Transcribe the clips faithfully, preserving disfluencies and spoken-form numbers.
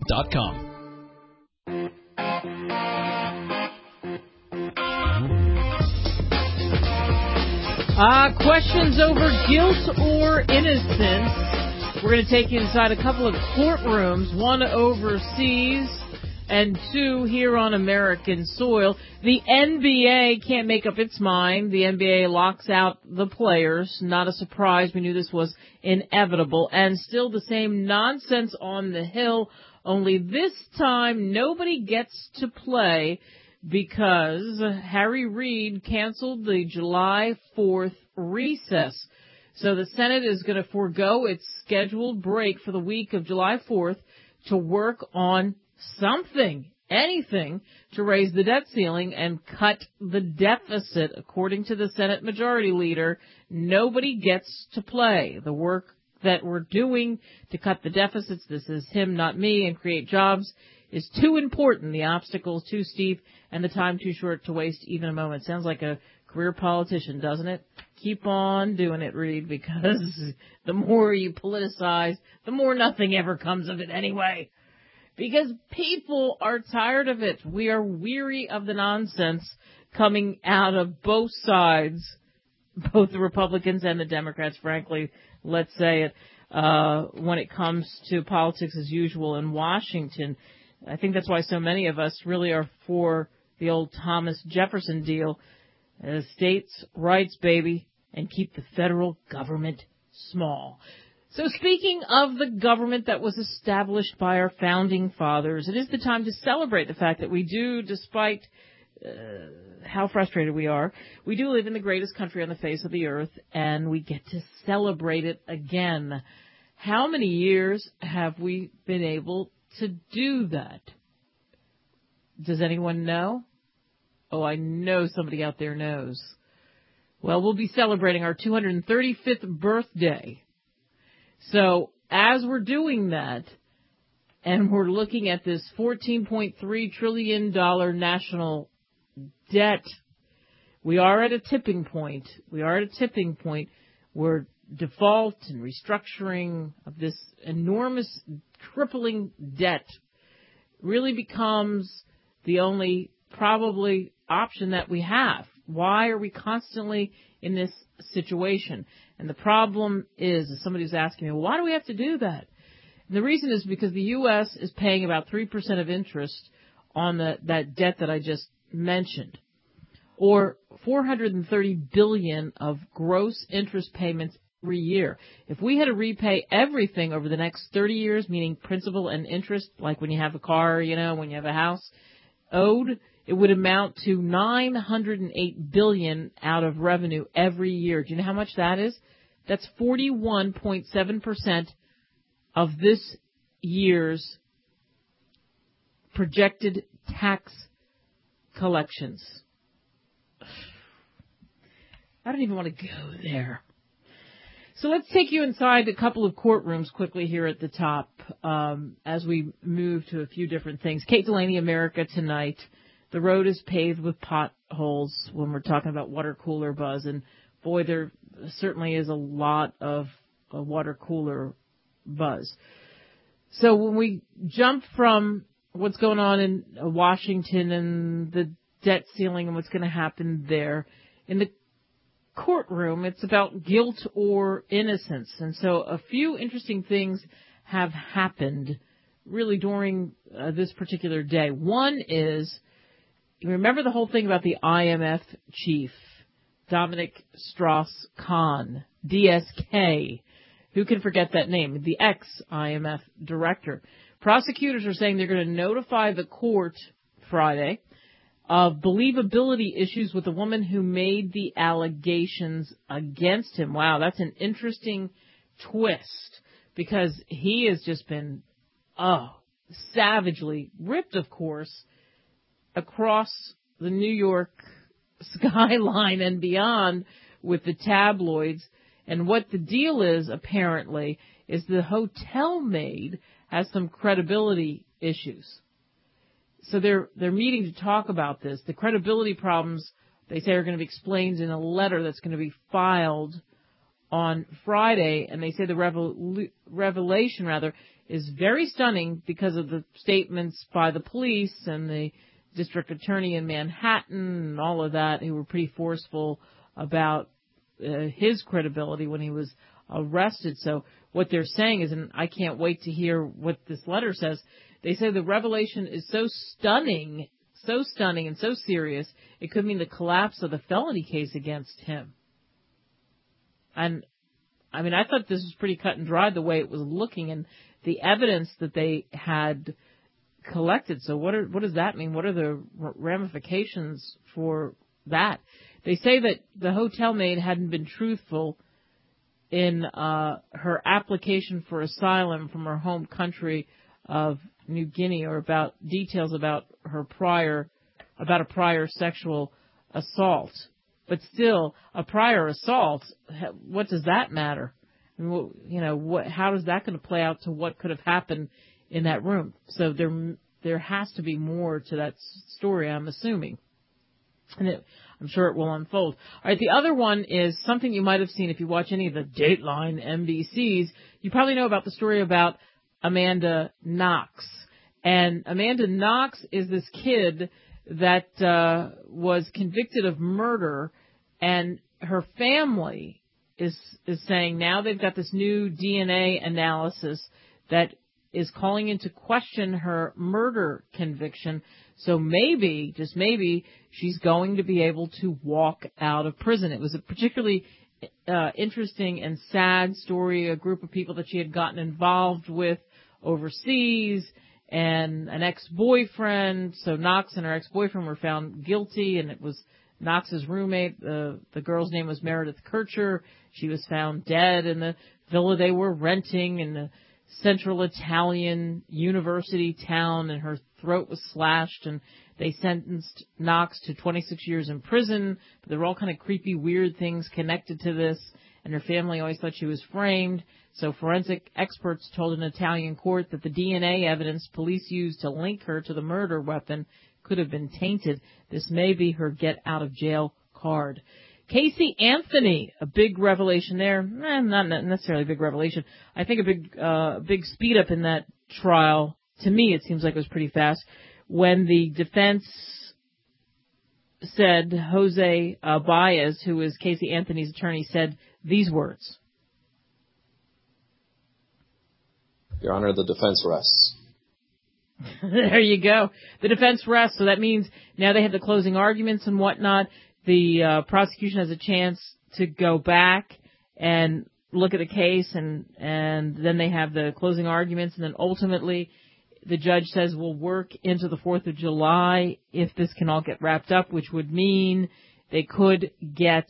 dot com. Uh, questions over guilt or innocence. We're going to take you inside a couple of courtrooms, one overseas and two here on American soil. The N B A can't make up its mind. The N B A locks out the players. Not a surprise. We knew this was inevitable. And still the same nonsense on the Hill, only this time nobody gets to play because Harry Reid canceled the July fourth recess. So the Senate is going to forego its scheduled break for the week of July fourth to work on something, anything, to raise the debt ceiling and cut the deficit. According to the Senate Majority Leader, nobody gets to play. The work that we're doing to cut the deficits, this is him, not me, and create jobs, is too important. The obstacles too steep and the time too short to waste even a moment. Sounds like a career politician, doesn't it? Keep on doing it, Reid, because the more you politicize, the more nothing ever comes of it anyway. Because people are tired of it. We are weary of the nonsense coming out of both sides, both the Republicans and the Democrats, frankly, let's say it, uh, when it comes to politics as usual in Washington. I think that's why so many of us really are for the old Thomas Jefferson deal. Uh, states' rights, baby, and keep the federal government small. So speaking of the government that was established by our founding fathers, it is the time to celebrate the fact that we do, despite uh, how frustrated we are, we do live in the greatest country on the face of the earth, and we get to celebrate it again. How many years have we been able to do that? Does anyone know? Oh, I know somebody out there knows. Well, we'll be celebrating our two hundred thirty-fifth birthday. So as we're doing that, and we're looking at this fourteen point three trillion dollars national debt, we are at a tipping point. We are at a tipping point where default and restructuring of this enormous, crippling debt really becomes the only probably option that we have. Why are we constantly in this situation? And the problem is, as somebody's asking me, well, why do we have to do that? And the reason is because the U S is paying about three percent of interest on the, that debt that I just mentioned, or four hundred thirty billion dollars of gross interest payments every year. If we had to repay everything over the next thirty years, meaning principal and interest, like when you have a car, you know, when you have a house, owed, it would amount to nine hundred eight billion dollars out of revenue every year. Do you know how much that is? That's forty-one point seven percent of this year's projected tax collections. I don't even want to go there. So let's take you inside a couple of courtrooms quickly here at the top um, as we move to a few different things. Kate Delaney, America Tonight. The road is paved with potholes when we're talking about water cooler buzz. And, boy, there certainly is a lot of uh, water cooler buzz. So when we jump from what's going on in Washington and the debt ceiling and what's going to happen there, in the courtroom, it's about guilt or innocence. And so a few interesting things have happened really during uh, this particular day. One is, you remember the whole thing about the I M F chief, Dominic Strauss-Kahn, D S K. Who can forget that name? The ex-I M F director. Prosecutors are saying they're going to notify the court Friday of believability issues with the woman who made the allegations against him. Wow, that's an interesting twist, because he has just been, oh, savagely ripped, of course, across the New York skyline and beyond with the tabloids. And what the deal is, apparently, is the hotel maid has some credibility issues. So they're they're meeting to talk about this. The credibility problems, they say, are going to be explained in a letter that's going to be filed on Friday. And they say the revel- revelation, rather, is very stunning because of the statements by the police and the district attorney in Manhattan and all of that, who were pretty forceful about uh, his credibility when he was arrested. So what they're saying is, and I can't wait to hear what this letter says, they say the revelation is so stunning, so stunning and so serious, it could mean the collapse of the felony case against him. And, I mean, I thought this was pretty cut and dry the way it was looking and the evidence that they had collected. So what are, what does that mean? What are the ramifications for that? They say that the hotel maid hadn't been truthful in uh, her application for asylum from her home country of New Guinea, or about details about her prior, about a prior sexual assault. But still, a prior assault, what does that matter? I mean, you know, what, how is that going to play out to what could have happened in that room? So there, there has to be more to that story, I'm assuming. And it, I'm sure it will unfold. All right, the other one is something you might have seen if you watch any of the Dateline N B Cs. You probably know about the story about Amanda Knox. And Amanda Knox is this kid that uh, was convicted of murder, and her family is is saying now they've got this new D N A analysis that is calling into question her murder conviction. So maybe, just maybe, she's going to be able to walk out of prison. It was a particularly uh, interesting and sad story, a group of people that she had gotten involved with overseas, and an ex-boyfriend. So Knox and her ex-boyfriend were found guilty, and it was Knox's roommate. Uh, the girl's name was Meredith Kircher. She was found dead in the villa they were renting in the central Italian university town, and her throat was slashed, and they sentenced Knox to twenty-six years in prison. But there were all kind of creepy, weird things connected to this, and her family always thought she was framed. So forensic experts told an Italian court that the D N A evidence police used to link her to the murder weapon could have been tainted. This may be her get-out-of-jail card. Casey Anthony, a big revelation there. Eh, not necessarily a big revelation. I think a big, uh, big speed up in that trial. To me, it seems like it was pretty fast. When the defense said, Jose uh, Baez, who is Casey Anthony's attorney, said these words. Your Honor, the defense rests. There you go. The defense rests. So that means now they have the closing arguments and whatnot. The uh, prosecution has a chance to go back and look at the case, and, and then they have the closing arguments, and then ultimately the judge says we'll work into the fourth of July if this can all get wrapped up, which would mean they could get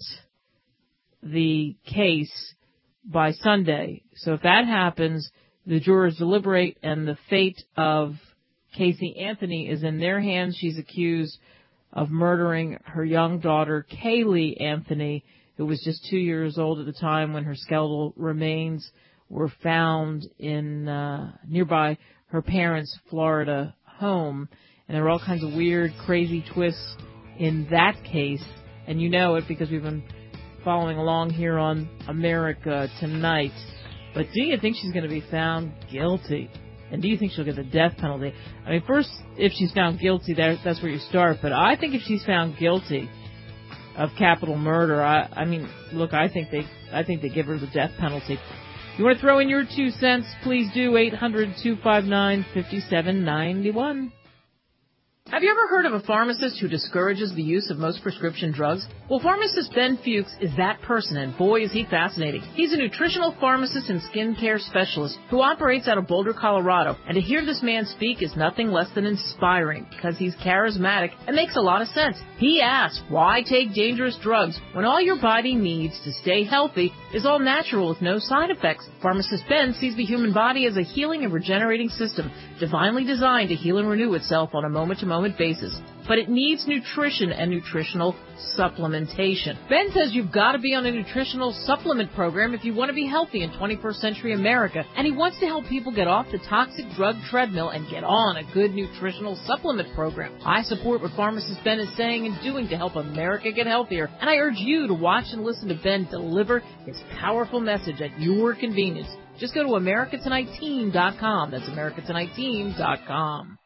the case by Sunday. So if that happens, the jurors deliberate, and the fate of Casey Anthony is in their hands. She's accused of murdering her young daughter, Kaylee Anthony, who was just two years old at the time when her skeletal remains were found in uh, nearby her parents' Florida home. And there were all kinds of weird, crazy twists in that case. And you know it because we've been following along here on America Tonight. But do you think she's going to be found guilty? And do you think she'll get the death penalty? I mean, first, if she's found guilty, that, that's where you start. But I think if she's found guilty of capital murder, I, I mean, look, I think they, I think they give her the death penalty. You want to throw in your two cents? Please do. eight hundred, two five nine, five seven nine one. Have you ever heard of a pharmacist who discourages the use of most prescription drugs? Well, pharmacist Ben Fuchs is that person, and boy is he fascinating. He's a nutritional pharmacist and skincare specialist who operates out of Boulder, Colorado. And to hear this man speak is nothing less than inspiring, because he's charismatic and makes a lot of sense. He asks, why take dangerous drugs when all your body needs to stay healthy is all natural with no side effects? Pharmacist Ben sees the human body as a healing and regenerating system, divinely designed to heal and renew itself on a moment-to-moment basis. But it needs nutrition and nutritional supplementation. Ben says you've got to be on a nutritional supplement program if you want to be healthy in twenty-first century America, and he wants to help people get off the toxic drug treadmill and get on a good nutritional supplement program. I support what pharmacist Ben is saying and doing to help America get healthier, and I urge you to watch and listen to Ben deliver his powerful message at your convenience. Just go to America Tonight Team dot com. That's America Tonight Team dot com.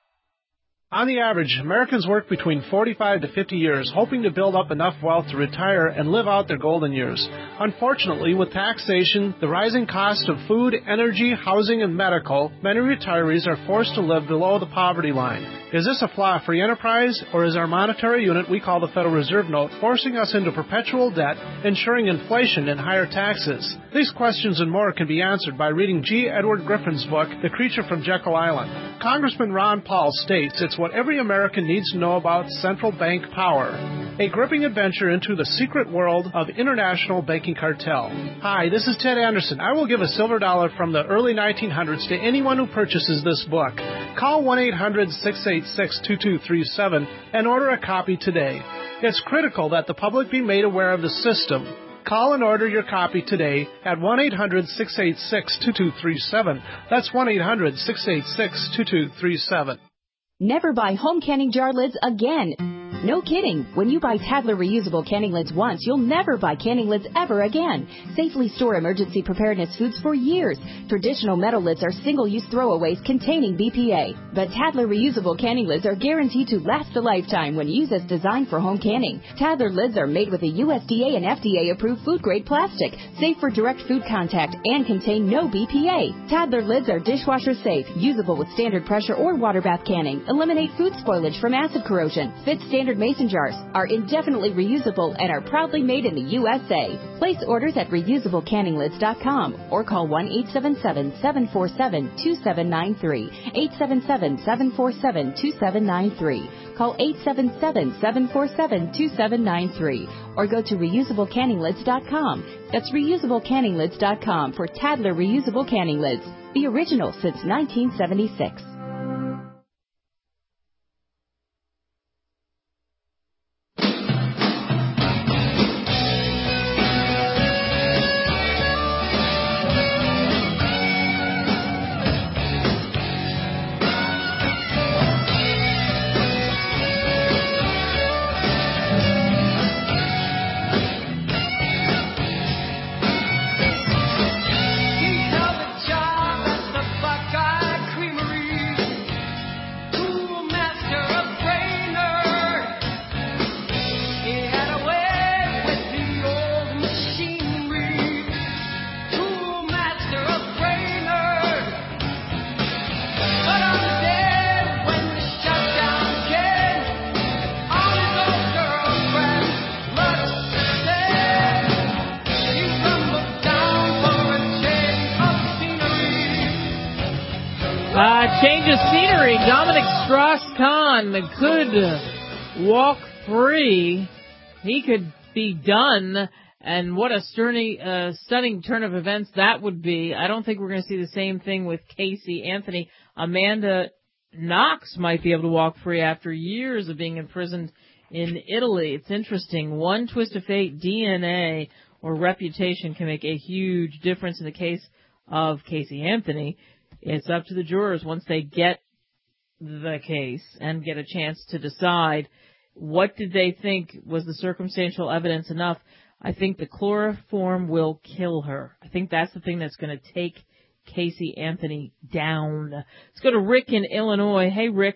On the average, Americans work between forty-five to fifty years, hoping to build up enough wealth to retire and live out their golden years. Unfortunately, with taxation, the rising cost of food, energy, housing, and medical, many retirees are forced to live below the poverty line. Is this a flaw-free enterprise, or is our monetary unit we call the Federal Reserve Note forcing us into perpetual debt, ensuring inflation and higher taxes? These questions and more can be answered by reading G. Edward Griffin's book, The Creature from Jekyll Island. Congressman Ron Paul states it's what every American needs to know about central bank power. A gripping adventure into the secret world of international banking cartel. Hi, this is Ted Anderson. I will give a silver dollar from the early nineteen hundreds to anyone who purchases this book. Call one eight hundred six eight six two two three seven and order a copy today. It's critical that the public be made aware of the system. Call and order your copy today at one eight hundred six eight six two two three seven. That's one eight hundred six eight six two two three seven. Never buy home canning jar lids again. No kidding. When you buy Tadler reusable canning lids once, you'll never buy canning lids ever again. Safely store emergency preparedness foods for years. Traditional metal lids are single-use throwaways containing B P A. But Tadler reusable canning lids are guaranteed to last a lifetime when used as designed for home canning. Tadler lids are made with a U S D A and F D A-approved food-grade plastic, safe for direct food contact, and contain no B P A. Tadler lids are dishwasher safe, usable with standard pressure or water bath canning, eliminate food spoilage from acid corrosion, fit standard mason jars, are indefinitely reusable, and are proudly made in the U S A. Place orders at reusable canning lids dot com or call one eight seven seven, seven four seven, two seven nine three, eight seven seven, seven four seven, two seven nine three. Call eight seven seven, seven four seven, two seven nine three or go to reusable canning lids dot com. That's reusable canning lids dot com for Tadler reusable canning lids, the original since nineteen seventy-six. Change of scenery. Dominic Strauss-Kahn could walk free. He could be done. And what a sturny, uh, stunning turn of events that would be. I don't think we're going to see the same thing with Casey Anthony. Amanda Knox might be able to walk free after years of being imprisoned in Italy. It's interesting. One twist of fate, D N A, or reputation can make a huge difference in the case of Casey Anthony. It's up to the jurors once they get the case and get a chance to decide what did they think was the circumstantial evidence enough. I think the chloroform will kill her. I think that's the thing that's going to take Casey Anthony down. Let's go to Rick in Illinois. Hey, Rick.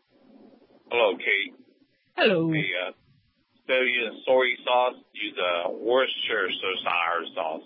Hello, Kate. Hello. Hey, uh, instead of using soy sauce, use a Worcestershire sauce.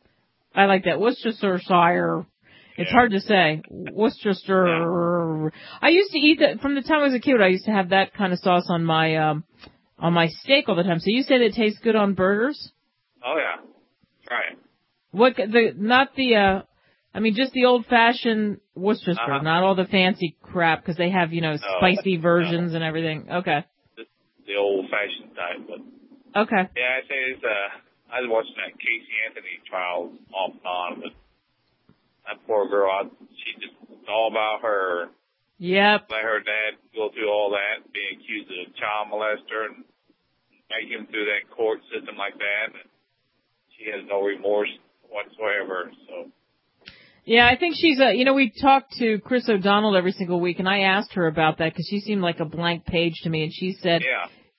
I like that. Worcestershire. It's Yeah. hard to say. Worcestershire. Yeah. I used to eat that from the time I was a kid. I used to have that kind of sauce on my um on my steak all the time. So you said it tastes good on burgers? Oh yeah, try it. What the not the uh I mean just the old fashioned Worcestershire, uh-huh. Not all the fancy crap because they have you know no, spicy versions no. and everything. Okay. The, the old fashioned type, but okay. Yeah, I say it's uh I was watching that Casey Anthony trial off and on, but. That poor girl, she just, it's all about her. Yep. Let her dad go through all that, being accused of child molester and make him through that court system like that. And she has no remorse whatsoever, so. Yeah, I think she's a, you know, we talk to Chris O'Donnell every single week, and I asked her about that because she seemed like a blank page to me, and she said, yeah.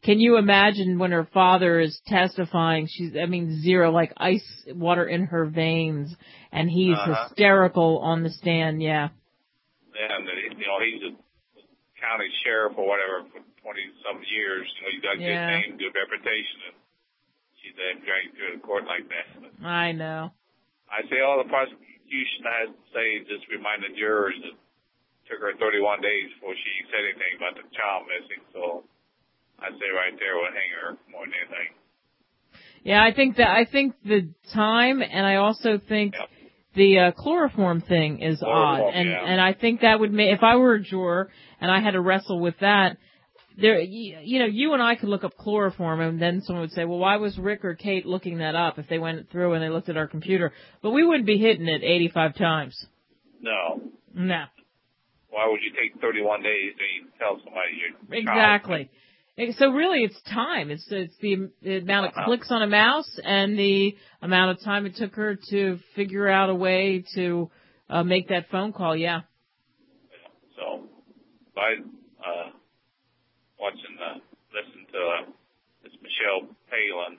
can you imagine when her father is testifying? She's, I mean, zero, like ice water in her veins, and he's uh-huh. hysterical on the stand. Yeah. And you know, he's a county sheriff or whatever for twenty some years. You know, he's got a yeah. good name, good reputation, and she's then dragged through the court like that. But I know. I say all the prosecution has to say is just remind the jurors that it took her thirty-one days before she said anything about the child missing. So I say right there would hang her more than anything. Yeah, I think that I think the time, and I also think yep. the uh, chloroform thing is chloroform, odd, and yeah. and I think that would make, if I were a juror and I had to wrestle with that. There, you know, you and I could look up chloroform, and then someone would say, well, why was Rick or Kate looking that up if they went through and they looked at our computer? But we wouldn't be hitting it eighty-five times. No. No. Why would you take thirty-one days to tell somebody you're Exactly. Child? So really it's time. It's it's the, the amount of uh-huh. clicks on a mouse and the amount of time it took her to figure out a way to uh, make that phone call, yeah. So, I... Uh, watching, uh, listen to uh, this Michelle Palin.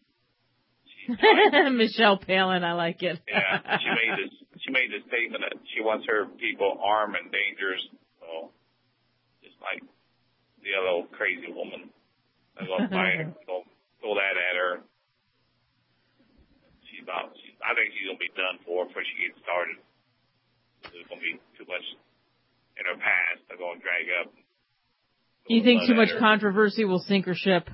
She's Michelle Palin, I like it. yeah, she made this. She made this statement that she wants her people armed and dangerous. So, just like the other old crazy woman, they're gonna fight her, go throw that at her. She's about. She's, I think she's gonna be done for before she gets started. There's gonna be too much in her past. They're gonna drag up. You think too much controversy will sink her ship?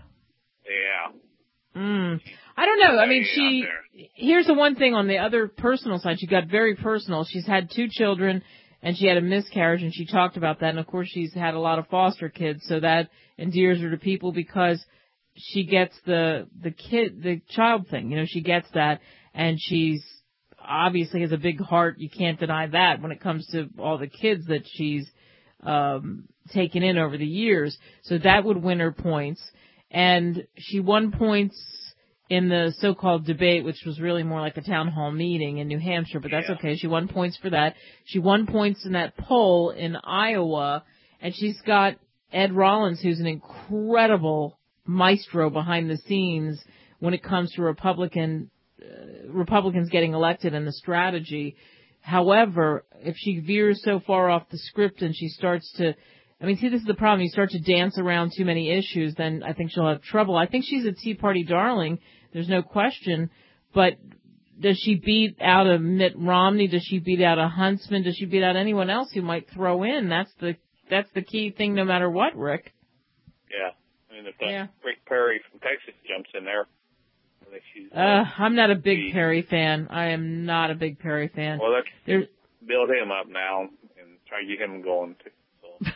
Yeah. Mm. I don't know. I mean, she, here's the one thing on the other personal side. She got very personal. She's had two children, and she had a miscarriage, and she talked about that. And, of course, she's had a lot of foster kids, so that endears her to people because she gets the, the kid, the child thing. You know, she gets that, and she's obviously has a big heart. You can't deny that when it comes to all the kids that she's um taken in over the years. So that would win her points. And she won points in the so-called debate, which was really more like a town hall meeting in New Hampshire, but that's yeah. okay. She won points for that. She won points in that poll in Iowa, and she's got Ed Rollins, who's an incredible maestro behind the scenes when it comes to Republican uh, Republicans getting elected and the strategy. However, if she veers so far off the script and she starts to, I mean, see, this is the problem. You start to dance around too many issues, then I think she'll have trouble. I think she's a Tea Party darling. There's no question. But does she beat out a Mitt Romney? Does she beat out a Huntsman? Does she beat out anyone else who might throw in? That's the that's the key thing, no matter what, Rick. Yeah. I mean, if that yeah. Rick Perry from Texas jumps in there, I think she's. Uh, I'm not a big be, Perry fan. I am not a big Perry fan. Well, let's There's, build him up now and try to get him going too. So.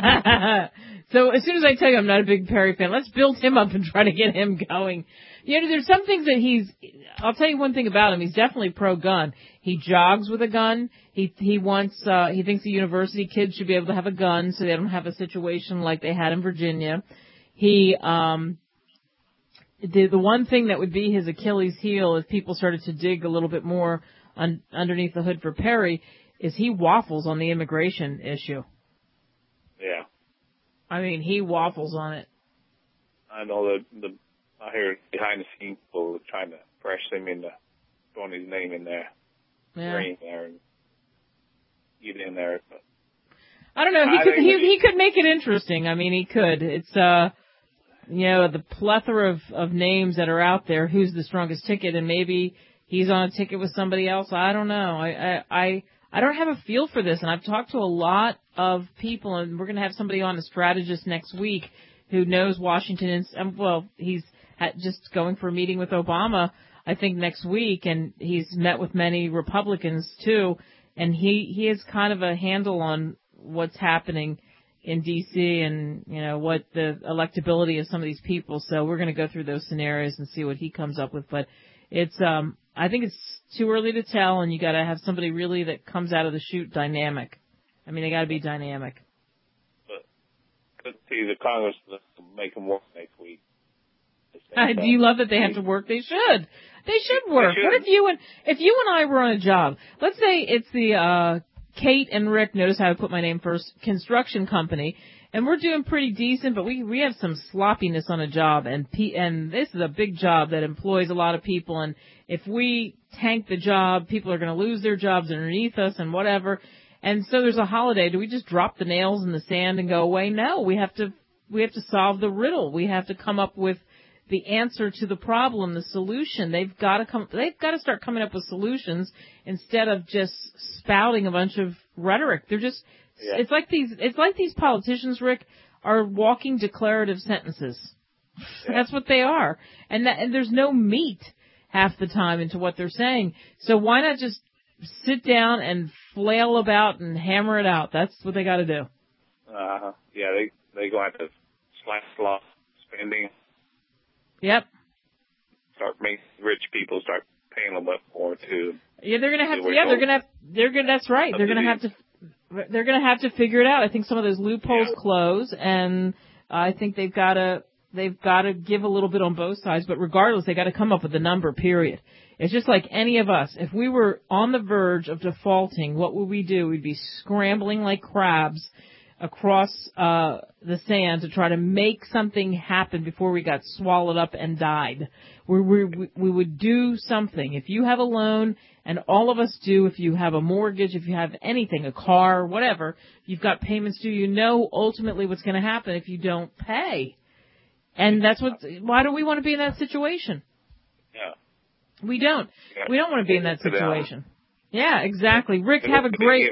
So as soon as I tell you I'm not a big Perry fan, let's build him up and try to get him going. You know, there's some things that he's, I'll tell you one thing about him. He's definitely pro-gun. He jogs with a gun. He, he wants, uh, he thinks the university kids should be able to have a gun so they don't have a situation like they had in Virginia. He, um, the, the one thing that would be his Achilles heel if people started to dig a little bit more un, underneath the hood for Perry is he waffles on the immigration issue. Yeah. I mean, he waffles on it. I know that the I hear behind the scenes people trying to pressure him into throwing his name in there, yeah. in there, and get in there. But I don't know. He I could he, he could make it interesting. I mean, he could. It's uh, you know, the plethora of of names that are out there. Who's the strongest ticket? And maybe he's on a ticket with somebody else. I don't know. I I. I I don't have a feel for this, and I've talked to a lot of people, and we're going to have somebody on, a strategist next week, who knows Washington. And, well, he's just going for a meeting with Obama, I think, next week, and he's met with many Republicans, too, and he, he has kind of a handle on what's happening in D C and, you know, what the electability of some of these people. So we're going to go through those scenarios and see what he comes up with. But it's, um, I think it's too early to tell, and you got to have somebody really that comes out of the chute dynamic. I mean, they got to be dynamic. But could see the Congress make them work next week. Uh, do you love that they have to work? They should. They should work. They should. What if you and if you and I were on a job? Let's say it's the uh, Kate and Rick, notice how I put my name first, construction company, and we're doing pretty decent, but we we have some sloppiness on a job, and P, and this is a big job that employs a lot of people, and if we tank the job, people are going to lose their jobs underneath us and whatever, and so there's a holiday. Do we just drop the nails in the sand and go away? No, we have to we have to solve the riddle. We have to come up with the answer to the problem, the solution. They've got to come. They've got to start coming up with solutions instead of just spouting a bunch of rhetoric. They're just. Yeah. It's like these. It's like these politicians, Rick, are walking declarative sentences. Yeah. That's what they are, and that, and there's no meat half the time into what they're saying. So why not just sit down and flail about and hammer it out? That's what they got to do. Uh huh. Yeah, they they go have to slash slot spending. Yep. Start making rich people start paying a little bit more too. Yeah, they're gonna have to. Yeah, they're gonna have. They're gonna. That's right. They're gonna have to. They're gonna have to figure it out. I think some of those loopholes yeah. close, and I think they've got to. They've got to give a little bit on both sides, but regardless, they got to come up with a number. Period. It's just like any of us. If we were on the verge of defaulting, what would we do? We'd be scrambling like crabs across uh the sand to try to make something happen before we got swallowed up and died. We, we, we would do something. If you have a loan, and all of us do, if you have a mortgage, if you have anything, a car, whatever, you've got payments due, you know ultimately what's going to happen if you don't pay. And that's what, why do we want to be in that situation? Yeah. We don't. We don't want to be in that situation. Yeah, exactly. Rick, have a great...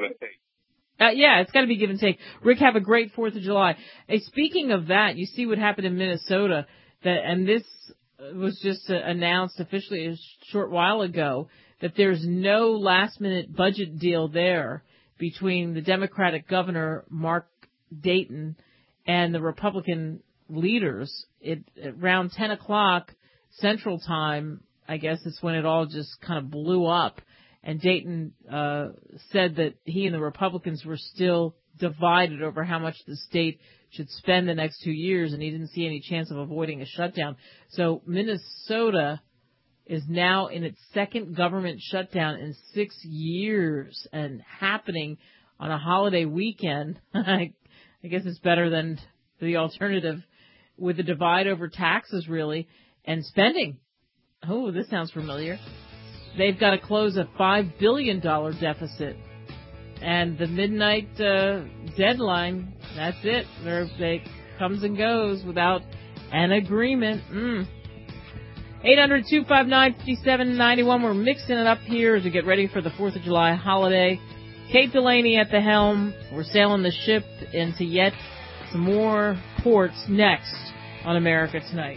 Uh, yeah, it's got to be give and take. Rick, have a great fourth of July. Hey, speaking of that, you see what happened in Minnesota, that, and this was just uh, announced officially a short while ago, that there's no last-minute budget deal there between the Democratic governor, Mark Dayton, and the Republican leaders. It, around ten o'clock Central Time, I guess it's when it all just kind of blew up. And Dayton uh said that he and the Republicans were still divided over how much the state should spend the next two years, and he didn't see any chance of avoiding a shutdown. So Minnesota is now in its second government shutdown in six years and happening on a holiday weekend. I guess it's better than the alternative, with the divide over taxes, really, and spending. Oh, this sounds familiar. They've got to close a five billion dollars deficit. And the midnight uh, deadline, that's it. They're, they comes and goes without an agreement. Mm. eight hundred, two five nine, five seven nine one. We're mixing it up here as we get ready for the fourth of July holiday. Kate Delaney at the helm. We're sailing the ship into yet some more ports next on America Tonight.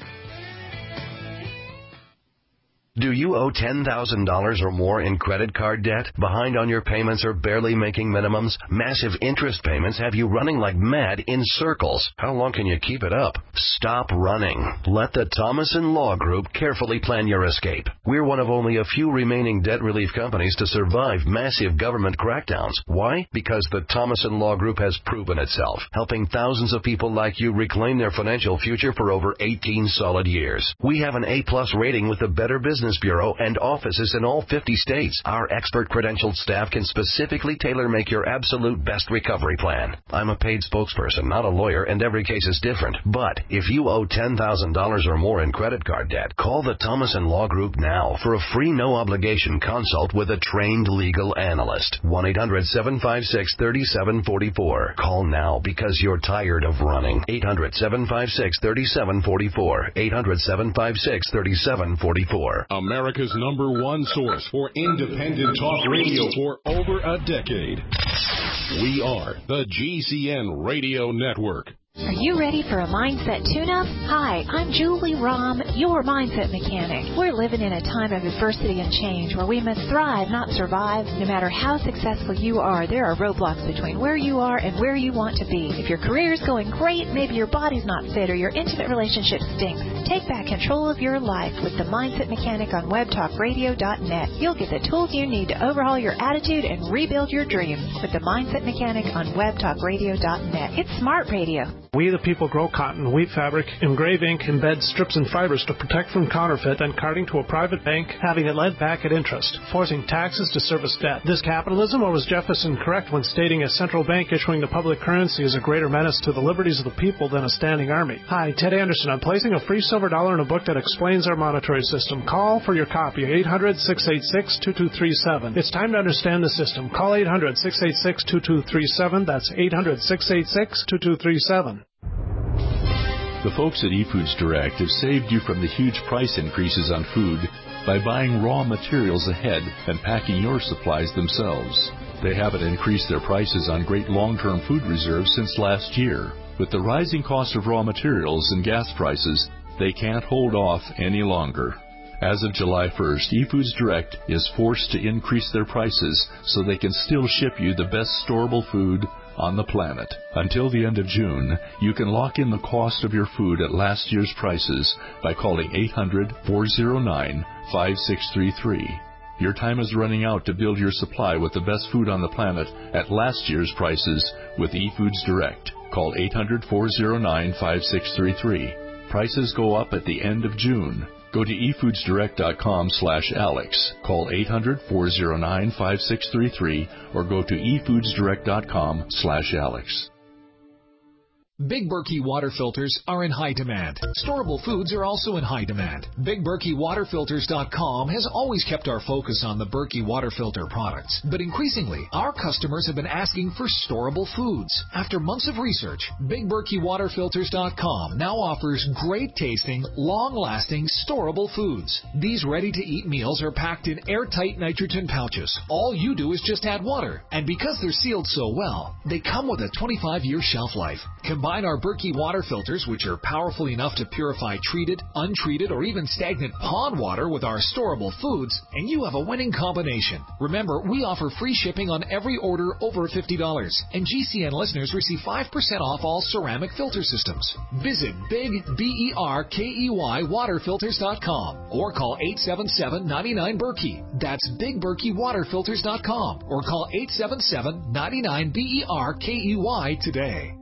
Do you owe ten thousand dollars or more in credit card debt? Behind on your payments or barely making minimums? Massive interest payments have you running like mad in circles. How long can you keep it up? Stop running. Let the Thomason Law Group carefully plan your escape. We're one of only a few remaining debt relief companies to survive massive government crackdowns. Why? Because the Thomason Law Group has proven itself, helping thousands of people like you reclaim their financial future for over eighteen solid years. We have an A-plus rating with the Better Business Bureau and offices in all fifty states. Our expert credentialed staff can specifically tailor-make your absolute best recovery plan. I'm a paid spokesperson, not a lawyer, and every case is different. But if you owe ten thousand dollars or more in credit card debt, call the Thomason Law Group now for a free no-obligation consult with a trained legal analyst. one eight hundred, seven five six, three seven four four. Call now because you're tired of running. eight hundred, seven five six, three seven four four. eight hundred, seven five six, three seven four four. America's number one source for independent talk radio for over a decade. We are the G C N Radio Network. Are you ready for a mindset tune-up? Hi, I'm Julie Rahm, your mindset mechanic. We're living in a time of adversity and change where we must thrive, not survive. No matter how successful you are, there are roadblocks between where you are and where you want to be. If your career's going great, maybe your body's not fit or your intimate relationship stinks. Take back control of your life with the Mindset Mechanic on web talk radio dot net. You'll get the tools you need to overhaul your attitude and rebuild your dreams with the Mindset Mechanic on web talk radio dot net. It's smart radio. We the people grow cotton, wheat fabric, engrave ink, embed strips and fibers to protect from counterfeit, then carting to a private bank, having it lent back at interest, forcing taxes to service debt. This capitalism, or was Jefferson correct when stating a central bank issuing the public currency is a greater menace to the liberties of the people than a standing army? Hi, Ted Anderson. I'm placing a free silver dollar in a book that explains our monetary system. Call for your copy, eight hundred, six eight six, two two three seven. It's time to understand the system. Call eight hundred, six eight six, two two three seven. That's eight hundred, six eight six, two two three seven. The folks at eFoods Direct have saved you from the huge price increases on food by buying raw materials ahead and packing your supplies themselves. They haven't increased their prices on great long-term food reserves since last year. With the rising cost of raw materials and gas prices, they can't hold off any longer. As of July first, eFoods Direct is forced to increase their prices so they can still ship you the best storable food on the planet. Until the end of June, you can lock in the cost of your food at last year's prices by calling eight hundred, four oh nine, five six three three. Your time is running out to build your supply with the best food on the planet at last year's prices with eFoods Direct. Call eight hundred, four oh nine, five six three three. Prices go up at the end of June. Go to e foods direct dot com slash Alex. Call eight hundred, four oh nine, five six three three or go to e foods direct dot com slash Alex. Big Berkey water filters are in high demand. Storable foods are also in high demand. Big Berkey Water Filters dot com has always kept our focus on the Berkey water filter products. But increasingly, our customers have been asking for storable foods. After months of research, Big Berkey Water Filters dot com now offers great tasting, long-lasting, storable foods. These ready-to-eat meals are packed in airtight nitrogen pouches. All you do is just add water. And because they're sealed so well, they come with a twenty-five year shelf life. Combine our Berkey water filters, which are powerful enough to purify treated, untreated, or even stagnant pond water with our storable foods, and you have a winning combination. Remember, we offer free shipping on every order over fifty dollars, and G C N listeners receive five percent off all ceramic filter systems. Visit Big B E R K E Y Water Filters dot com or call eight seven seven, nine nine, Berkey. That's Big Berkey Water Filters dot com or call eight seven seven, nine nine, B E R K E Y today.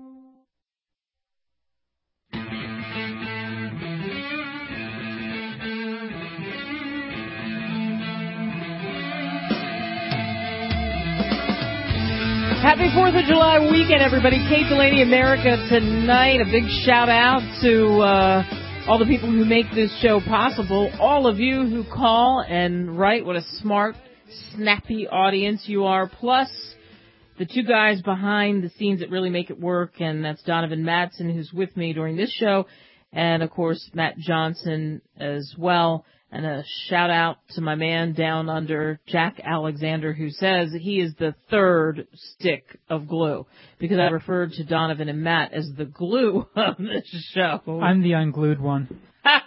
Happy fourth of July weekend, everybody. Kate Delaney, America Tonight. A big shout out to uh, all the people who make this show possible. All of you who call and write. What a smart, snappy audience you are. Plus, the two guys behind the scenes that really make it work, and that's Donovan Madsen, who's with me during this show, and, of course, Matt Johnson as well. And a shout out to my man down under, Jack Alexander, who says he is the third stick of glue, because I referred to Donovan and Matt as the glue of this show. I'm the unglued one.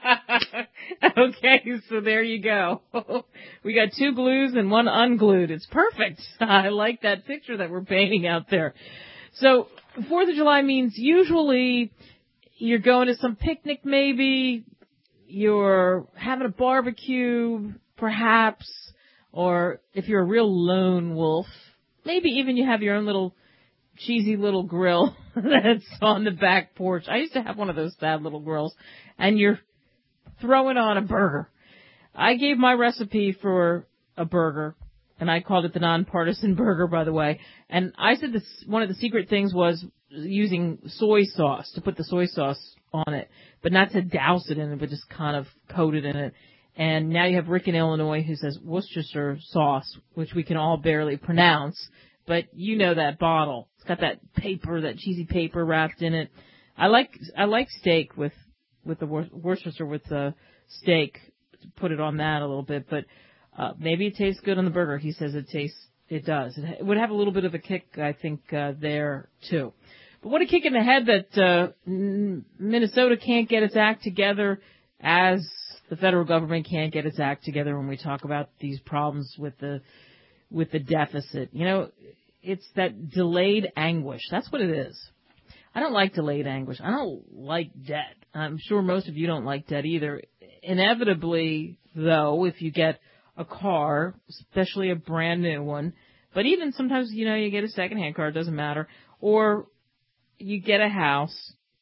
Okay, so there you go. We got two glues and one unglued. It's perfect. I like that picture that we're painting out there. So fourth of July means usually you're going to some picnic maybe, you're having a barbecue, perhaps, or if you're a real lone wolf, maybe even you have your own little cheesy little grill that's on the back porch. I used to have one of those sad little grills, and you're throwing on a burger. I gave my recipe for a burger, and I called it the nonpartisan burger, by the way, and I said this, one of the secret things was using soy sauce, to put the soy sauce on it, but not to douse it in it, but just kind of coat it in it. And now you have Rick in Illinois who says Worcestershire sauce, which we can all barely pronounce, but you know that bottle. It's got that paper, that cheesy paper wrapped in it. I like I like steak with with the Worcestershire with the steak. Put it on that a little bit, but uh, maybe it tastes good on the burger. He says it tastes it does. It would have a little bit of a kick, I think, uh, there too. But what a kick in the head that uh, Minnesota can't get its act together, as the federal government can't get its act together when we talk about these problems with the with the deficit. You know, it's that delayed anguish. That's what it is. I don't like delayed anguish. I don't like debt. I'm sure most of you don't like debt either. Inevitably, though, if you get a car, especially a brand new one, but even sometimes, you know, you get a secondhand car, it doesn't matter, or you get a house,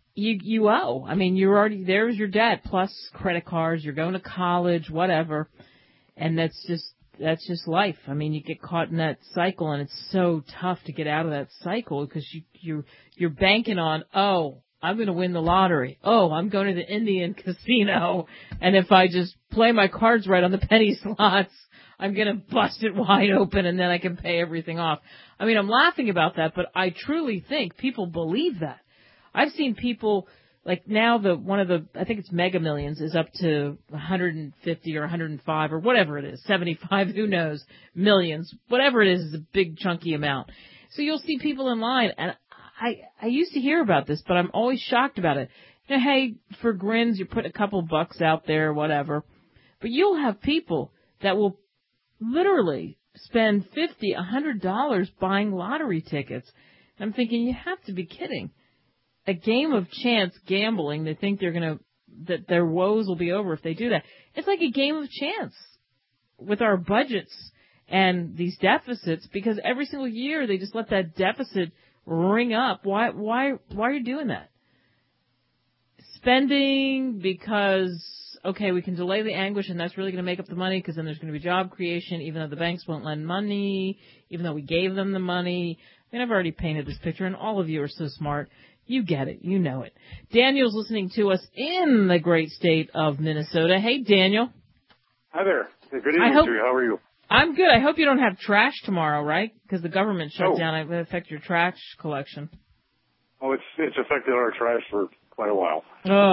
you you owe. I mean, you're already, there's your debt, plus credit cards, you're going to college, whatever. And that's just, that's just life. I mean, you get caught in that cycle, and it's so tough to get out of that cycle because you, you're, you're banking on, oh, I'm going to win the lottery. Oh, I'm going to the Indian casino. And if I just play my cards right on the penny slots, I'm going to bust it wide open and then I can pay everything off. I mean, I'm laughing about that, but I truly think people believe that. I've seen people, like now the, one of the, I think it's Mega Millions is up to one hundred fifty or one hundred five or whatever it is, seventy-five, who knows, millions, whatever it is is a big chunky amount. So you'll see people in line, and I, I used to hear about this, but I'm always shocked about it. You know, hey, for grins, you put a couple bucks out there, whatever. But you'll have people that will literally spend fifty, a hundred dollars buying lottery tickets. I'm thinking, you have to be kidding. A game of chance gambling, they think they're going to, that their woes will be over if they do that. It's like a game of chance with our budgets and these deficits, because every single year they just let that deficit ring up. Why, why, why are you doing that? Spending because, okay, we can delay the anguish and that's really going to make up the money because then there's going to be job creation, even though the banks won't lend money, even though we gave them the money. I mean, I've already painted this picture, and all of you are so smart. You get it. You know it. Daniel's listening to us in the great state of Minnesota. Hey, Daniel. Hi there. Good evening I hope, to you. How are you? I'm good. I hope you don't have trash tomorrow, right? Because the government shut oh. down. It will affect your trash collection. Oh, it's it's affected our trash for quite a while. Oh.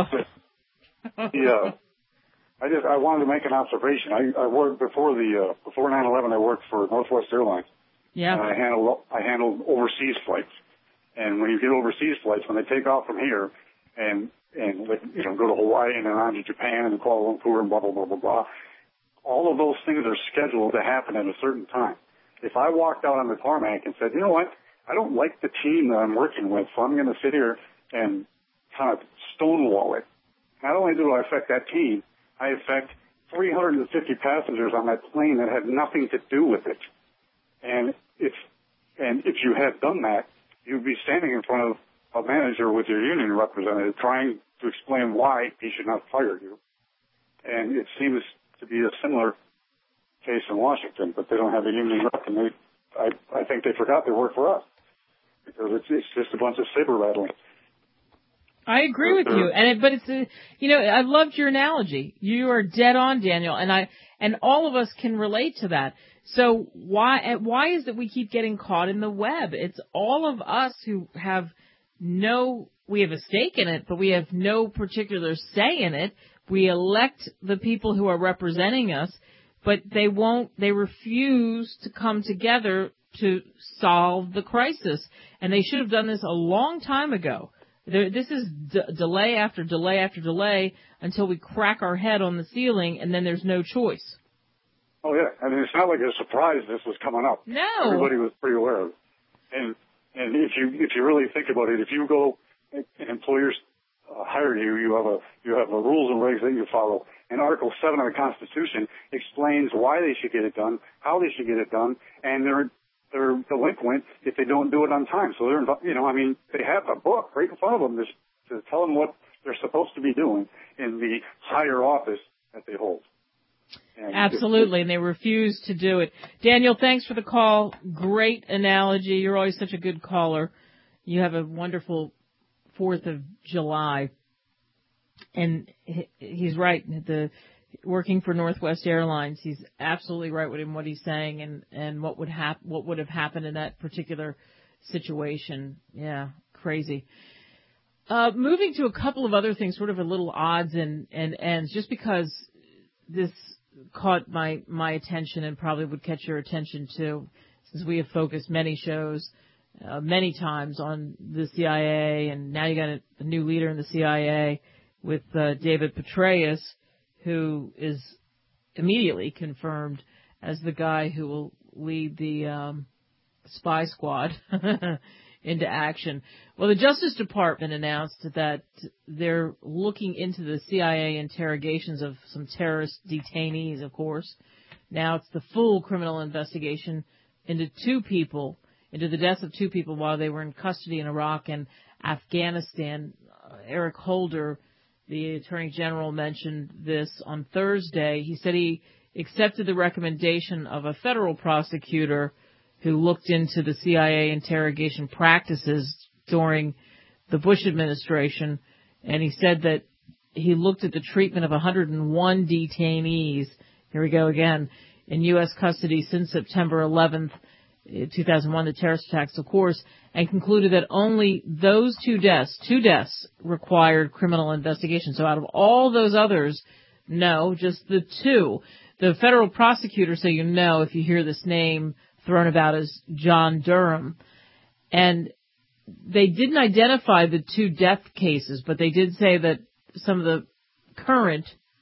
yeah. I just I wanted to make an observation. I, I worked before the uh, before nine eleven. I worked for Northwest Airlines. Yeah. And I handled I handled overseas flights. And when you get overseas flights, when they take off from here and, and you know, go to Hawaii and then on to Japan and Kuala Lumpur and blah, blah, blah, blah, blah, all of those things are scheduled to happen at a certain time. If I walked out on the tarmac and said, you know what, I don't like the team that I'm working with, so I'm going to sit here and kind of stonewall it. Not only do I affect that team, I affect three hundred fifty passengers on that plane that had nothing to do with it. And if, and if you had done that, you'd be standing in front of a manager with your union representative trying to explain why he should not fire you. And it seems to be a similar case in Washington, but they don't have a union rep, and they, I, I think they forgot they work for us because it's, it's just a bunch of saber rattling. I agree with you, and it, but it's a, you know, I loved your analogy. You are dead on, Daniel, and I and all of us can relate to that. So why why is it we keep getting caught in the web? It's all of us who have no, we have a stake in it, but we have no particular say in it. We elect the people who are representing us, but they won't, they refuse to come together to solve the crisis. And they should have done this a long time ago. There, this is d- delay after delay after delay until we crack our head on the ceiling, and then there's no choice. Oh, yeah. I mean, it's not like a surprise this was coming up. No. Everybody was pretty aware of it. And, and if you, if you really think about it, if you go, employers uh, hire you, you have a, you have a rules and regs that you follow. And Article seven of the Constitution explains why they should get it done, how they should get it done, and they're, they're delinquent if they don't do it on time. So they're, you know, I mean, they have a book right in front of them to, to tell them what they're supposed to be doing in the higher office that they hold. And absolutely, and they refuse to do it. Daniel, thanks for the call. Great analogy. You're always such a good caller. You have a wonderful fourth of July. And he's right. The working for Northwest Airlines, he's absolutely right with him, what he's saying, and, and what would hap- what would have happened in that particular situation. Yeah, crazy. Uh, moving to a couple of other things, sort of a little odds and, and ends, just because this caught my, my attention and probably would catch your attention too, since we have focused many shows, uh, many times on the C I A, and now you got a, a new leader in the C I A with uh, David Petraeus, who is immediately confirmed as the guy who will lead the um, spy squad into action. Well, the Justice Department announced that they're looking into the C I A interrogations of some terrorist detainees, of course. Now it's the full criminal investigation into two people, into the deaths of two people while they were in custody in Iraq and Afghanistan. Eric Holder, the Attorney General, mentioned this on Thursday. He said he accepted the recommendation of a federal prosecutor who looked into the C I A interrogation practices during the Bush administration, and he said that he looked at the treatment of one hundred one detainees, here we go again, in U S custody since September eleventh, two thousand one, the terrorist attacks, of course, and concluded that only those two deaths, two deaths required criminal investigation. So out of all those others, no, just the two. The federal prosecutor, so you know if you hear this name thrown about, is John Durham. And they didn't identify the two death cases, but they did say that some of the current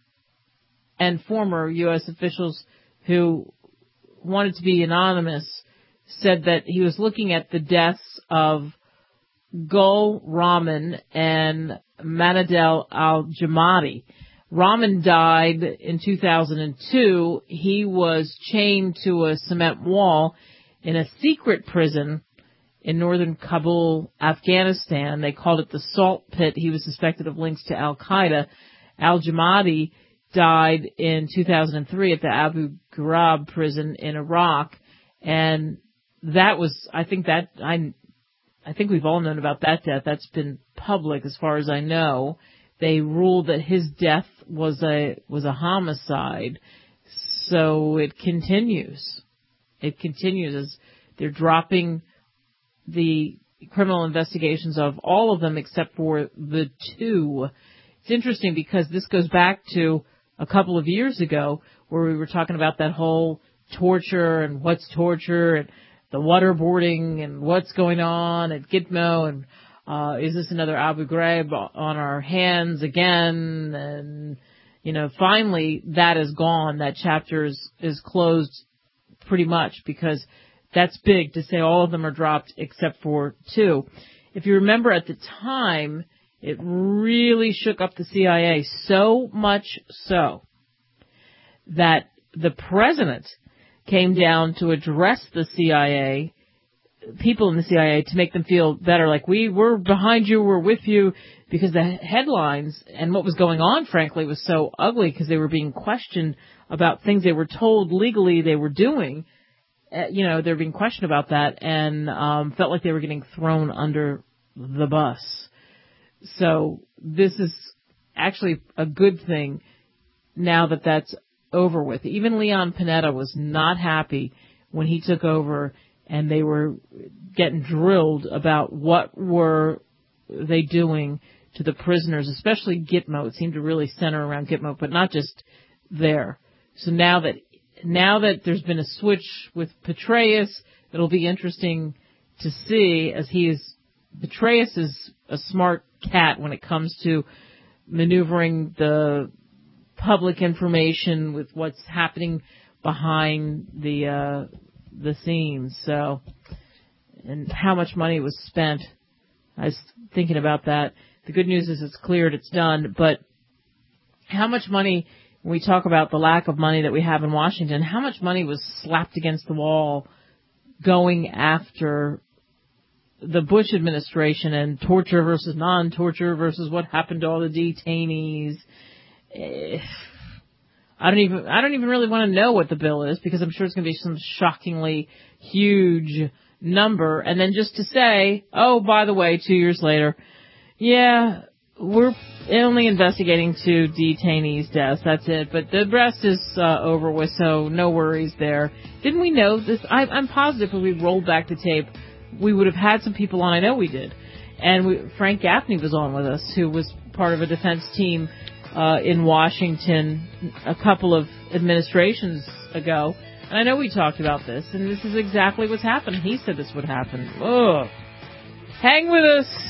and former U S officials who wanted to be anonymous said that he was looking at the deaths of Gul Rahman and Manadel al-Jamadi. Rahman died in two thousand two. He was chained to a cement wall in a secret prison in northern Kabul, Afghanistan. They called it the Salt Pit. He was suspected of links to Al-Qaeda. Al-Jamadi died in two thousand three at the Abu Ghraib prison in Iraq. And that was, I think that, I, I think we've all known about that death. That's been public as far as I know. They ruled that his death was a, was a homicide. So it continues. It continues as they're dropping the criminal investigations of all of them except for the two. It's interesting because this goes back to a couple of years ago where we were talking about that whole torture and what's torture and the waterboarding and what's going on at Gitmo and uh, is this another Abu Ghraib on our hands again? And, you know, finally that is gone. That chapter is, is closed pretty much because that's big to say all of them are dropped except for two. If you remember at the time, it really shook up the C I A so much so that the president came down to address the C I A, people in the C I A, to make them feel better, like we were behind you, we're with you, because the headlines and what was going on, frankly, was so ugly because they were being questioned about things they were told legally they were doing. Uh, you know, they were being questioned about that and um, felt like they were getting thrown under the bus. So this is actually a good thing now that that's over with. Even Leon Panetta was not happy when he took over and they were getting drilled about what were they doing to the prisoners, especially Gitmo. It seemed to really center around Gitmo, but not just there. So now that now that there's been a switch with Petraeus, it'll be interesting to see as he is Petraeus is a smart cat when it comes to maneuvering the public information with what's happening behind the uh, the scenes. So, and how much money was spent. I was thinking about that. The good news is it's cleared, it's done, but how much money, when we talk about the lack of money that we have in Washington, how much money was slapped against the wall going after the Bush administration and torture versus non-torture versus what happened to all the detainees? I don't even, I don't even really want to know what the bill is because I'm sure it's going to be some shockingly huge number. And then just to say, oh, by the way, two years later, yeah, we're only investigating two detainees' deaths. That's it. But the rest is uh, over with, so no worries there. Didn't we know this? I, I'm positive if we rolled back the tape, we would have had some people on. I know we did. And we, Frank Gaffney was on with us, who was part of a defense team uh, in Washington a couple of administrations ago. And I know we talked about this, and this is exactly what's happened. He said this would happen. Ugh. Hang with us.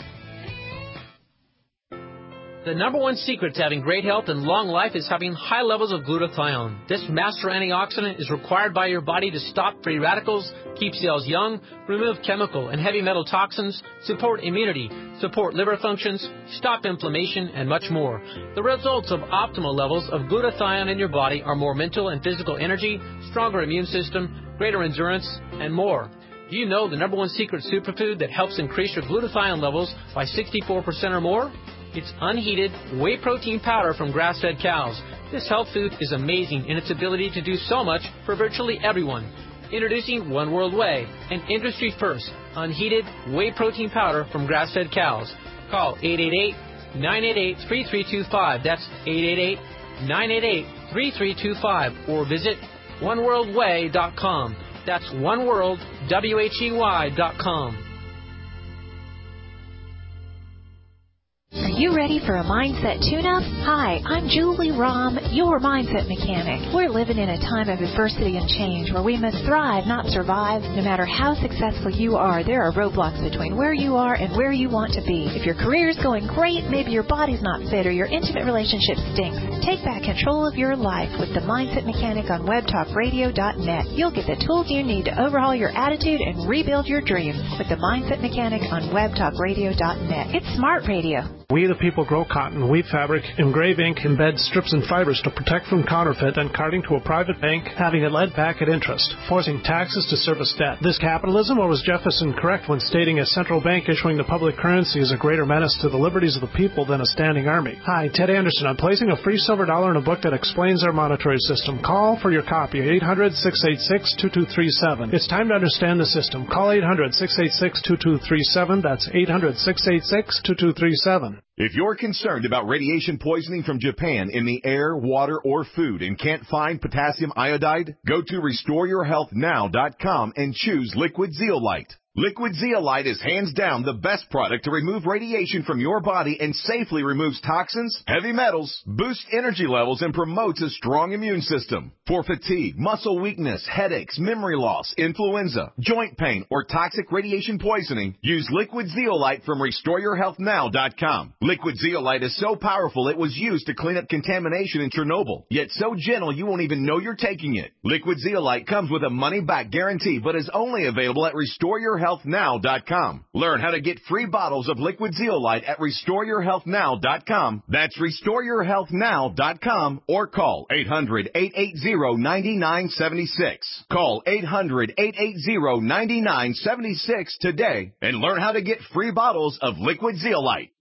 The number one secret to having great health and long life is having high levels of glutathione. This master antioxidant is required by your body to stop free radicals, keep cells young, remove chemical and heavy metal toxins, support immunity, support liver functions, stop inflammation, and much more. The results of optimal levels of glutathione in your body are more mental and physical energy, stronger immune system, greater endurance, and more. Do you know the number one secret superfood that helps increase your glutathione levels by sixty-four percent or more? It's unheated whey protein powder from grass-fed cows. This health food is amazing in its ability to do so much for virtually everyone. Introducing One World Whey, an industry-first, unheated whey protein powder from grass-fed cows. Call eight eight eight, nine eight eight, three three two five. That's eight eight eight, nine eight eight, three three two five. Or visit one world whey dot com. That's oneworld, W H E Y dot com. Are you ready for a mindset tune-up? Hi, I'm Julie Rahm, your mindset mechanic. We're living in a time of adversity and change where we must thrive, not survive. No matter how successful you are, there are roadblocks between where you are and where you want to be. If your career is going great, maybe your body's not fit or your intimate relationship stinks. Take back control of your life with the Mindset Mechanic on web talk radio dot net. You'll get the tools you need to overhaul your attitude and rebuild your dreams with the Mindset Mechanic on web talk radio dot net. It's smart radio. We the people grow cotton, weave fabric, engrave ink, embed strips and fibers to protect from counterfeit and carting to a private bank, having it led back at interest, forcing taxes to service debt. This capitalism, or was Jefferson correct when stating a central bank issuing the public currency is a greater menace to the liberties of the people than a standing army? Hi, Ted Anderson. I'm placing a free silver dollar in a book that explains our monetary system. Call for your copy at eight hundred, six eight six, two two three seven. It's time to understand the system. Call eight hundred, six eight six, two two three seven. That's eight hundred, six eight six, two two three seven. If you're concerned about radiation poisoning from Japan in the air, water, or food and can't find potassium iodide, go to restore your health now dot com and choose Liquid Zeolite. Liquid Zeolite is hands down the best product to remove radiation from your body and safely removes toxins, heavy metals, boosts energy levels, and promotes a strong immune system. For fatigue, muscle weakness, headaches, memory loss, influenza, joint pain, or toxic radiation poisoning, use Liquid Zeolite from restore your health now dot com. Liquid Zeolite is so powerful it was used to clean up contamination in Chernobyl, yet so gentle you won't even know you're taking it. Liquid Zeolite comes with a money-back guarantee, but is only available at restore your health now dot com. Learn how to get free bottles of Liquid Zeolite at restore your health now dot com. That's restore your health now dot com or call eight hundred, eight eight zero, nine nine seven six. Call eight hundred, eight eight zero, nine nine seven six today and learn how to get free bottles of Liquid Zeolite.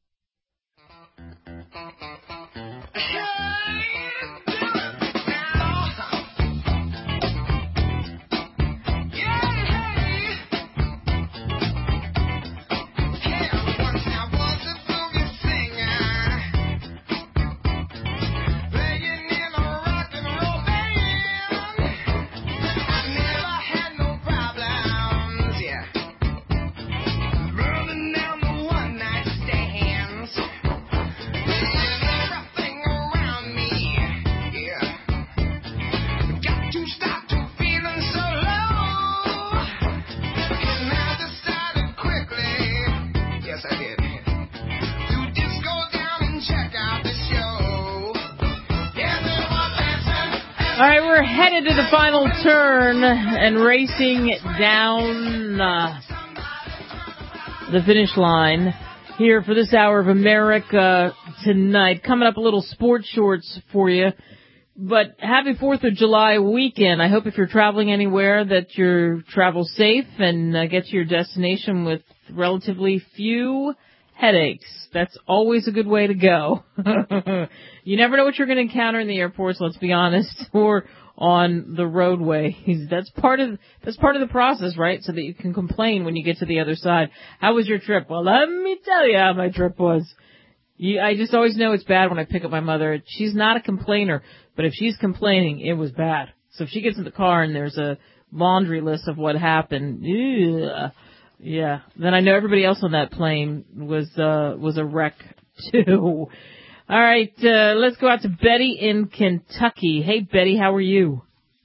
All right, we're headed to the final turn and racing down uh, the finish line here for this hour of America Tonight. Coming up, a little sports shorts for you. But happy fourth of July weekend. I hope if you're traveling anywhere that your travel safe and uh, get to your destination with relatively few headaches. That's always a good way to go. You never know what you're going to encounter in the airports, let's be honest, or on the roadway. That's part of that's part of the process, right? So that you can complain when you get to the other side. How was your trip? Well, let me tell you how my trip was. You, I just always know it's bad when I pick up my mother. She's not a complainer, but if she's complaining, it was bad. So if she gets in the car and there's a laundry list of what happened, ugh, yeah, then I know everybody else on that plane was uh was a wreck too. All right, uh let's go out to Betty in Kentucky. Hey, Betty, how are you?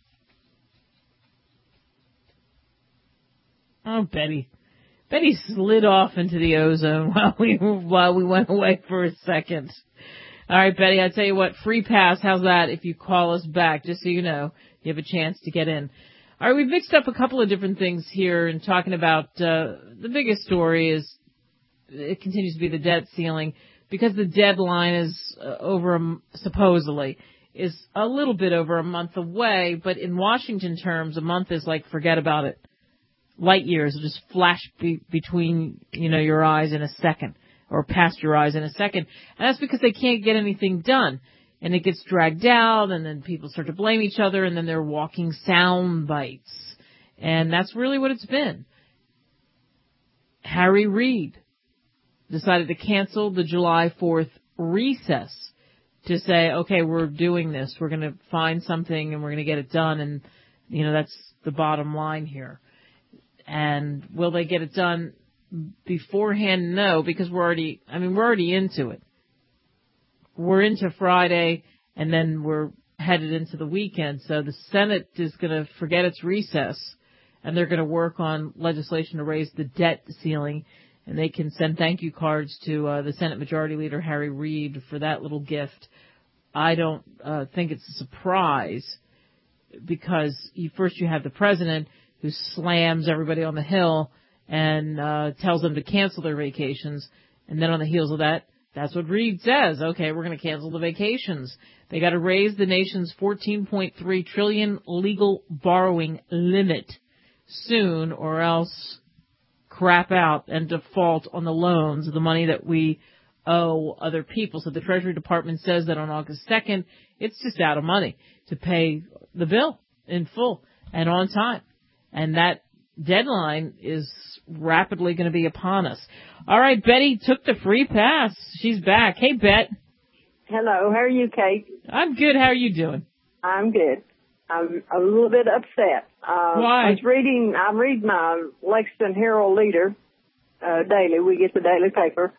Oh, Betty. Betty slid off into the ozone while we while we went away for a second. All right, Betty, I tell you what, free pass. How's that? If you call us back, just so you know, you have a chance to get in. All right, we've mixed up a couple of different things here and talking about uh, the biggest story is it continues to be the debt ceiling because the deadline is uh, over, a, supposedly, is a little bit over a month away. But in Washington terms, a month is like forget about it. light years will just flash be- between, you know, your eyes in a second, or past your eyes in a second. And that's because they can't get anything done. And it gets dragged out, and then people start to blame each other, and then they're walking sound bites. And that's really what it's been. Harry Reid decided to cancel the July fourth recess to say, okay, we're doing this. We're going to find something, and we're going to get it done. And, you know, that's the bottom line here. And will they get it done beforehand? No, because we're already, I mean, we're already into it. We're into Friday, and then we're headed into the weekend. So the Senate is going to forget its recess, and they're going to work on legislation to raise the debt ceiling. And they can send thank you cards to uh, the Senate Majority Leader Harry Reid for that little gift. I don't uh, think it's a surprise, because you, first you have the president who slams everybody on the Hill and uh, tells them to cancel their vacations, and then on the heels of that, that's what Reid says. Okay, we're going to cancel the vacations. They got to raise the nation's fourteen point three trillion dollars legal borrowing limit soon, or else crap out and default on the loans, the money that we owe other people. So the Treasury Department says that on August second, it's just out of money to pay the bill in full and on time. And that deadline is rapidly going to be upon us. All right, Betty took the free pass. She's back. Hey, Bet. Hello. How are you, Kate? I'm good. How are you doing? I'm good. I'm a little bit upset. Uh, Why? I was reading, I read my Lexington Herald Leader uh, daily. We get the daily paper.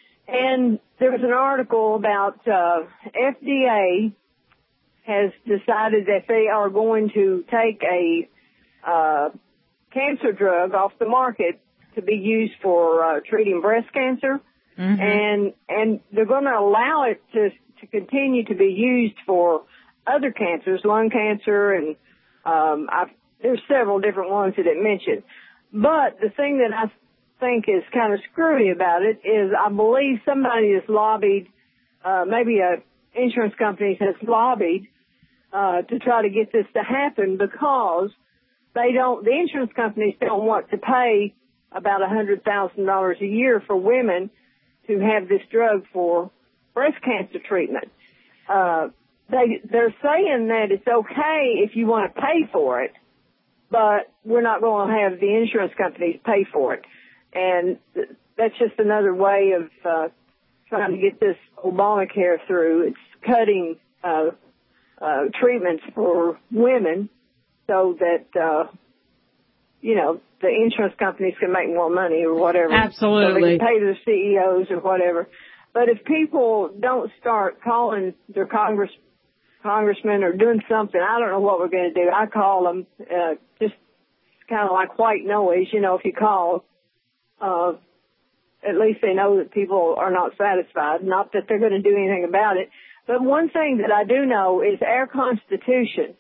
And there was an article about uh, F D A has decided that they are going to take a uh, cancer drug off the market to be used for uh, treating breast cancer. Mm-hmm. And and they're going to allow it to to continue to be used for other cancers, lung cancer, and um, I've, there's several different ones that it mentioned. But the thing that I think is kind of screwy about it is I believe somebody has lobbied, uh, maybe a insurance company has lobbied uh, to try to get this to happen, because they don't, the insurance companies don't want to pay about one hundred thousand dollars a year for women to have this drug for breast cancer treatment. Uh, they, they're saying that it's okay if you want to pay for it, but we're not going to have the insurance companies pay for it. And th- that's just another way of uh, trying to get this Obamacare through. It's cutting uh, uh, treatments for women so that, uh, you know, the insurance companies can make more money or whatever. Absolutely. So they can pay their C E Os or whatever. But if people don't start calling their Congress, congressmen or doing something, I don't know what we're going to do. I call them uh, just kind of like white noise. You know, if you call, uh, at least they know that people are not satisfied. Not that they're going to do anything about it. But one thing that I do know is our Constitution.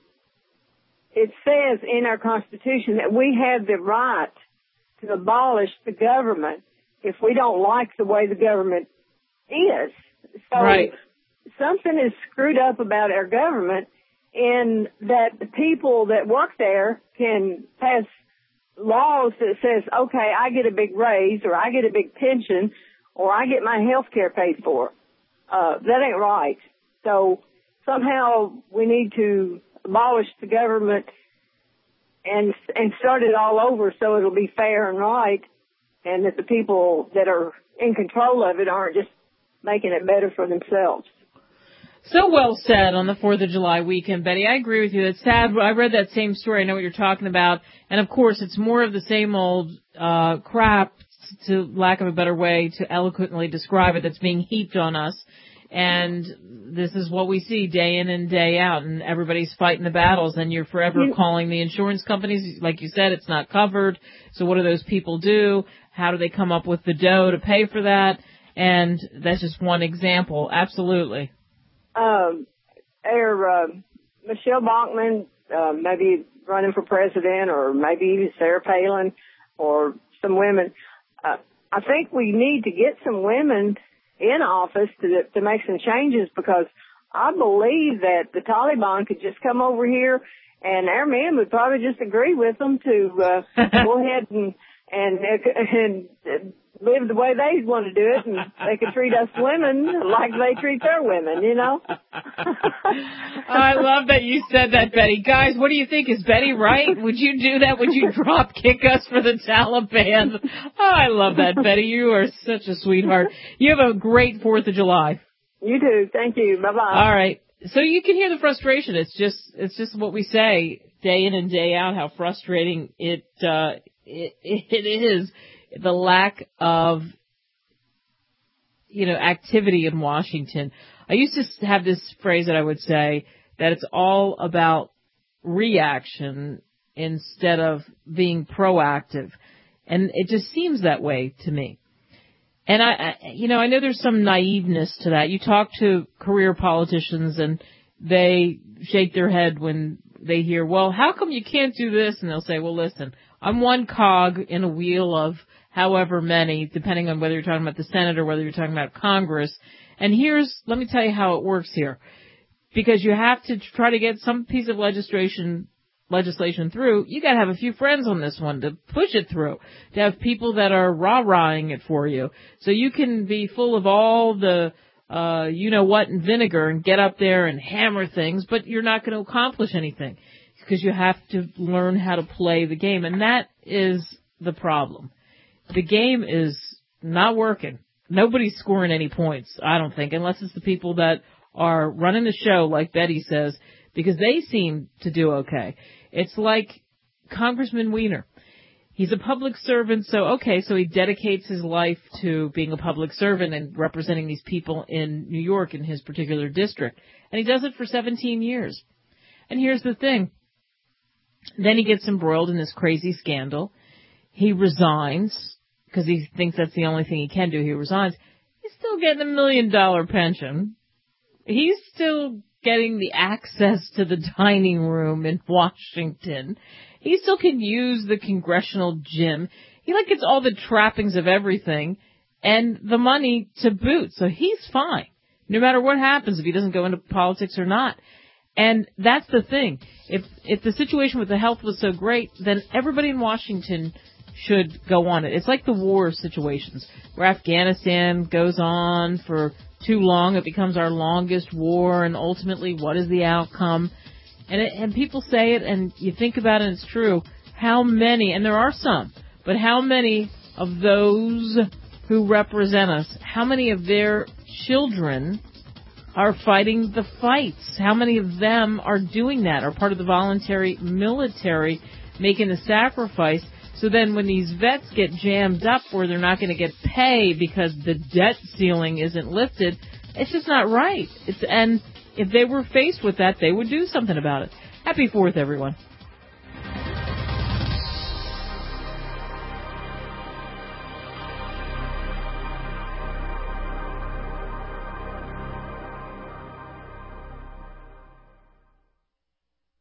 It says in our Constitution that we have the right to abolish the government if we don't like the way the government is. So right. Something is screwed up about our government, in that the people that work there can pass laws that says, okay, I get a big raise, or I get a big pension, or I get my health care paid for. Uh, that ain't right. So somehow we need to abolish the government and and start it all over so it'll be fair and right, and that the people that are in control of it aren't just making it better for themselves. So well said on the fourth of July weekend, Betty. I agree with you. It's sad. I read that same story. I know what you're talking about. And, of course, it's more of the same old uh crap, to lack of a better way to eloquently describe it, that's being heaped on us. And this is what we see day in and day out, and everybody's fighting the battles, and you're forever Yeah. calling the insurance companies. Like you said, it's not covered. So what do those people do? How do they come up with the dough to pay for that? And that's just one example. Absolutely. Um, or, uh, Michelle Bachmann, uh, maybe running for president, or maybe Sarah Palin, or some women. Uh, I think we need to get some women in office to to make some changes, because I believe that the Taliban could just come over here And our men would probably just agree with them to uh, go ahead and and and live the way they want to do it, and they could treat us women like they treat their women, you know. I love that you said that, Betty. Guys, what do you think? Is Betty right? Would you do that? Would you drop kick us for the Taliban? Oh, I love that, Betty. You are such a sweetheart. You have a great fourth of July. You too. Thank you. Bye-bye. All right. So you can hear the frustration. It's just, it's just what we say day in and day out, how frustrating it, uh, it, it is, the lack of, you know, activity in Washington. I used to have this phrase that I would say that it's all about reaction instead of being proactive. And it just seems that way to me. And I, I, you know, I know there's some naiveness to that. You talk to career politicians and they shake their head when they hear, well, how come you can't do this? And they'll say, well, listen, I'm one cog in a wheel of however many, depending on whether you're talking about the Senate or whether you're talking about Congress. And here's, let me tell you how it works here. Because you have to try to get some piece of legislation legislation through, you got to have a few friends on this one to push it through, to have people that are rah-rahing it for you. So you can be full of all the, uh, you know what, and vinegar and get up there and hammer things, but you're not going to accomplish anything because you have to learn how to play the game. And that is the problem. The game is not working. Nobody's scoring any points, I don't think, unless it's the people that are running the show, like Betty says, because they seem to do okay. It's like Congressman Weiner. He's a public servant, so okay, so he dedicates his life to being a public servant and representing these people in New York in his particular district. And he does it for seventeen years. And here's the thing. Then he gets embroiled in this crazy scandal. He resigns because he thinks that's the only thing he can do. He resigns. He's still getting a million dollar pension. He's still getting the access to the dining room in Washington. He still can use the congressional gym. He like gets all the trappings of everything and the money to boot. So he's fine, no matter what happens, if he doesn't go into politics or not. And that's the thing. If if the situation with the health was so great, then everybody in Washington should go on it. It's like the war situations where Afghanistan goes on for too long. It becomes our longest war, and ultimately, what is the outcome? And it, and people say it, and you think about it, and it's true. How many, and there are some, but how many of those who represent us, how many of their children are fighting the fights? How many of them are doing that, are part of the voluntary military, making the sacrifice? So then when these vets get jammed up where they're not going to get pay because the debt ceiling isn't lifted, it's just not right. It's, and if they were faced with that, they would do something about it. Happy Fourth, everyone.